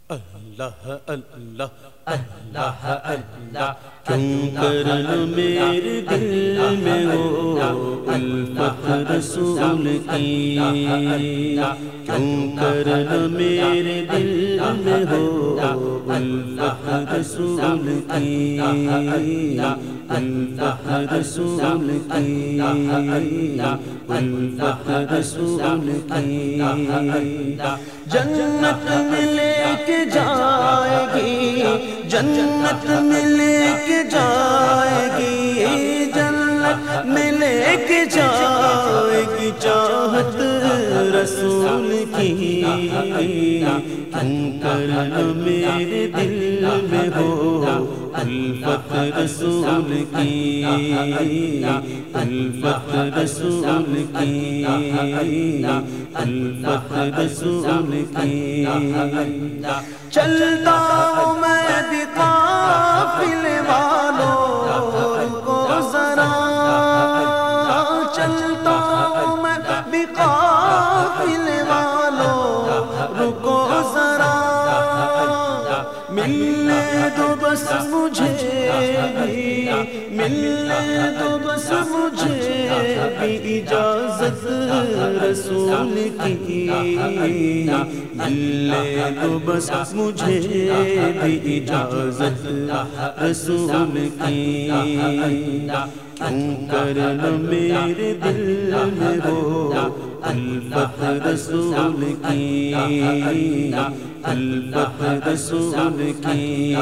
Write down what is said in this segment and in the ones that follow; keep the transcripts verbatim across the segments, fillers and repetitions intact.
اللہ اللہ اللہ اللہ کیوں کرنا میرے دل میں ہو الفت رسول کی، کیوں کرنا میرے دل میں ہو الفت رسول کی، الفت رسول کی، الفت رسول کی۔ جنت میں لے کے جائے گی، جنت میں لے کے جائے گی، جنت میں لے کے جائے گی چاہت رسول کی، کیوں کرنا میرے دل میں ہو الفت رسول کی، الفت رسول کی، الفت رسول کی۔ چلتا ہوں میں بھی قافلے والوں کو ذرا، چلتا ہوں میں بھی قافلے والوں رکو ذرا، ملنے دو بس مجھے بھی، ملنے دو بس مجھے بھی اجازت رسول کی، ملنے دو بس مجھے بھی اجازت رسول کی، کیوں کرنا میرے دل میں ہو الفت رسول کی، الفت رسول کی۔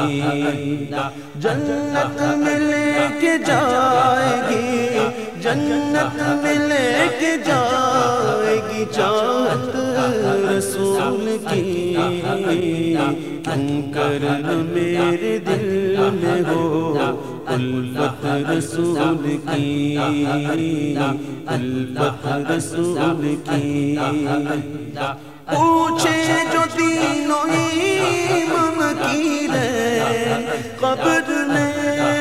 جنت میں لے کے جائے گی، جنت میں لے کے جائے گی چاہت رسول کی، کیوں کرنا میرے دل میں ہو الفت رسول کی، الفت رسول کی۔ پوچھے جو تینوں ایمان کی رہے قبر میں،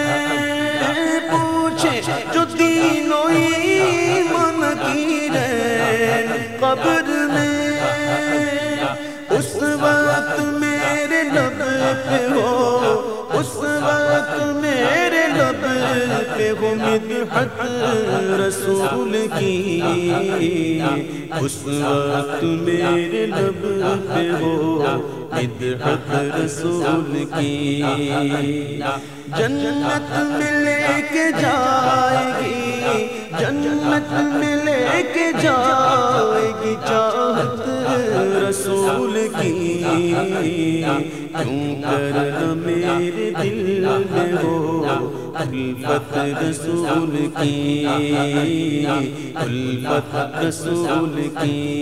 پوچھے جو تینوں ایمان کی رہے قبر میں، اس وقت میرے لب پہ ہو، اس وقت میرے لب پہ ہو مدحت رسول کی، اس وقت میرے لب پہ ہو مدحت رسول کی۔ جنت میں لے کے جائے گی، جنت میں لے کے جائے گی چاہت رسول کی، کیوں کرنا میرے دل میں ہو الفت رسول کی، الفت رسول کی۔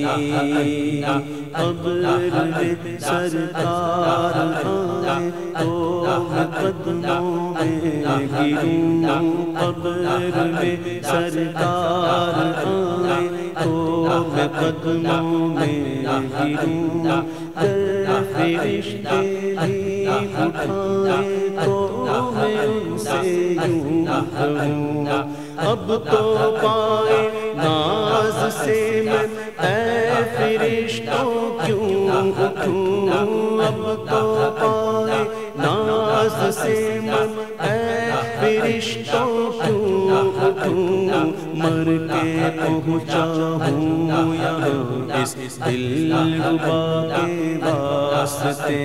قبر میں سرکار آئے تو میں قدموں میں گروں، قبر میں سرکار آئے تو میں قدموں میں گروں، گر فرشتے بھی اٹھائے تو میں ان سے یوں کہوں، اب تو پائے ناز سے میں اے فرشتوں کیوں اٹھوں، اب تو پائے ناز سے میں اے فرشتوں کیوں اٹھوں، مر کے پہنچا ہوں یہاں اس دل ربا کے واسطے،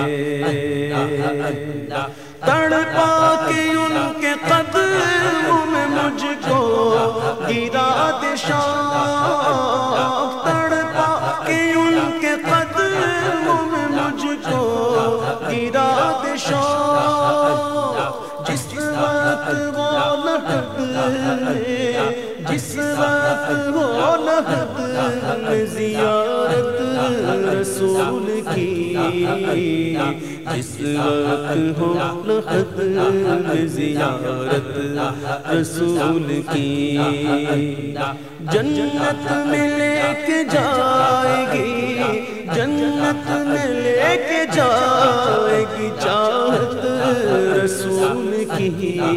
تڑپا کے ان کے قدموں میں مجھ کو گرا دے شوق، تڑپا کے ان کے قدموں میں مجھ کو گرا دے شوق، جس وقت وہ لحد میں، جس وقت وہ لحد میں زیارت رسول کی، جس وقت ہو لحد میں زیارت رسول کی، جنت میں لے کے جائے گی، جنت میں لے کے جائے گی چاہت رسول کی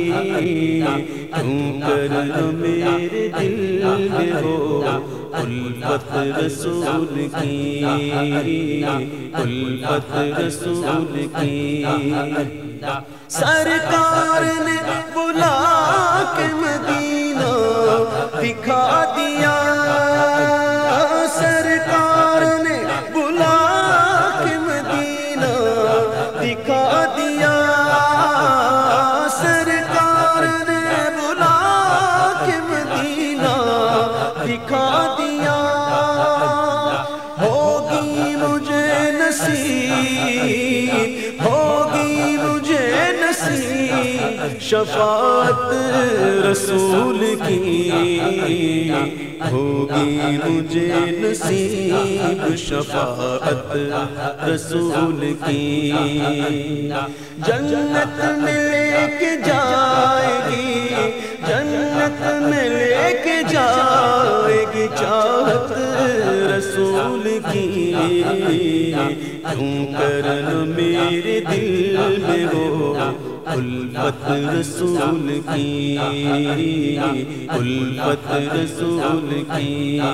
کیوں کر میرے دل میں ہو الفت رسول کی الفت رسول کی سرکار نے بلا کے مدینہ دکھا دیا سرکار نے بلا کے مدینہ دکھا دیا سرکار نے بلا کے مدینہ دکھا دیا ہوگی مجھے نصیب ہوگی مجھے نصیب شفاعت رسول کی ہوگی مجھے نصیب شفاعت رسول کی جنت میں لے کے جائے گی جنت میں لے کے جائے گی چاہت رسول کی کیوں کر میرے دل میں ہو الفت رسول کی الفت رسول کی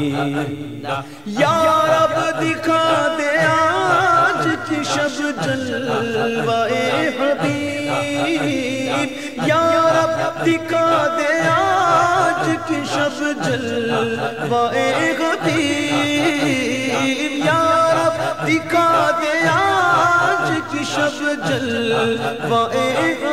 یا رب دکھا دے آج کی شب جلوائے حبیب یا رب دکھا دے آج کی شب جلوائے حبیب یا رب دکھا دے آج کی شب جلوائے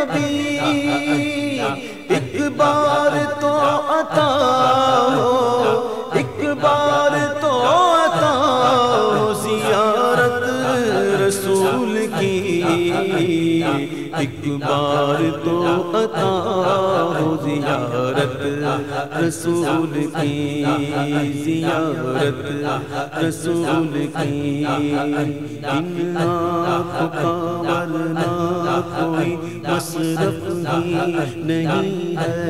حبیب ایک بار تو عطا ہو ایک بار تو عطا ہو زیارت رسول کی ایک بار تو عطا ہو زیارت رسول کی زیارت رسول کی ان آنکھوں کا ورنہ کوئی مصرف ہی نہیں ہے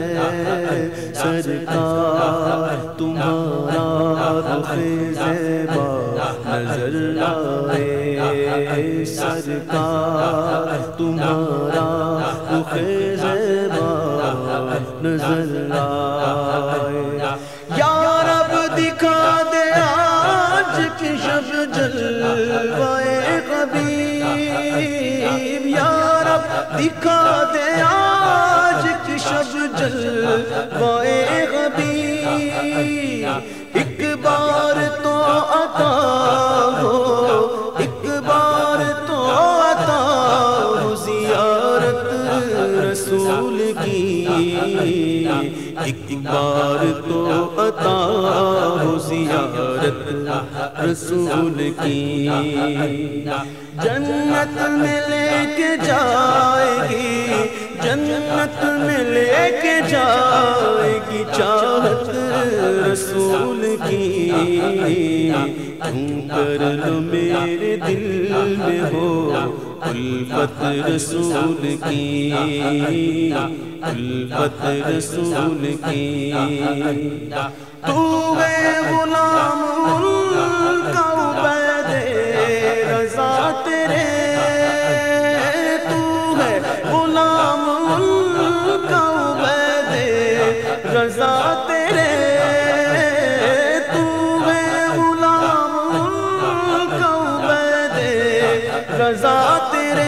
سرکار تمہارا رخ زیبا نظر آئے سرکار تمہارا رخ زیبا نظر آئے یا رب دکھا دے آج کی شب جلوائے حبیب یا رب دکھا دے آج کی شب جلوائے حبیب ایک بار تو عطا ہو ایک بار تو عطا ہو زیارت رسول کی ایک بار تو عطا ہو زیارت رسول کی جنت میں لے کے جائے گی جنت میں لے کے جائے گی چاہت رسول کی کیوں کر لو میرے دل میں ہو الفت رسول کی الفت رسول کی تو ہے غلام کا عبید رضا تیرے تو ہے غلام کا عبید رضا تیرے تو ہے غلام کا عبید رضا تیرے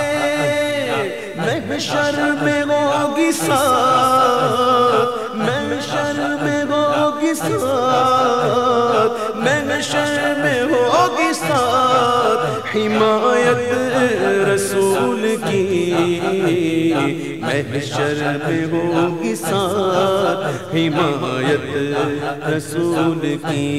محشر میں ہوگی ساتھ محشر میں ہوگی ساتھ محشر میں ہوگی ساتھ حمایت رسول کی محشر میں ہوگی ساتھ حمایت رسول کی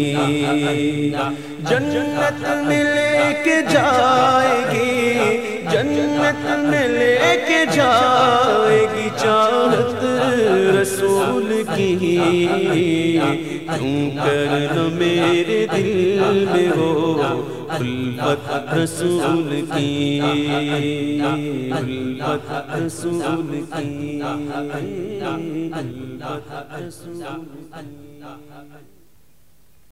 جنت میں لے کے جائے گی جنت میں لے کے جائے گی چاہت رسول کی کیوں کر نہ میرے دل میں ہو الفت رسول کی الفت رسول کی الفت رسول کی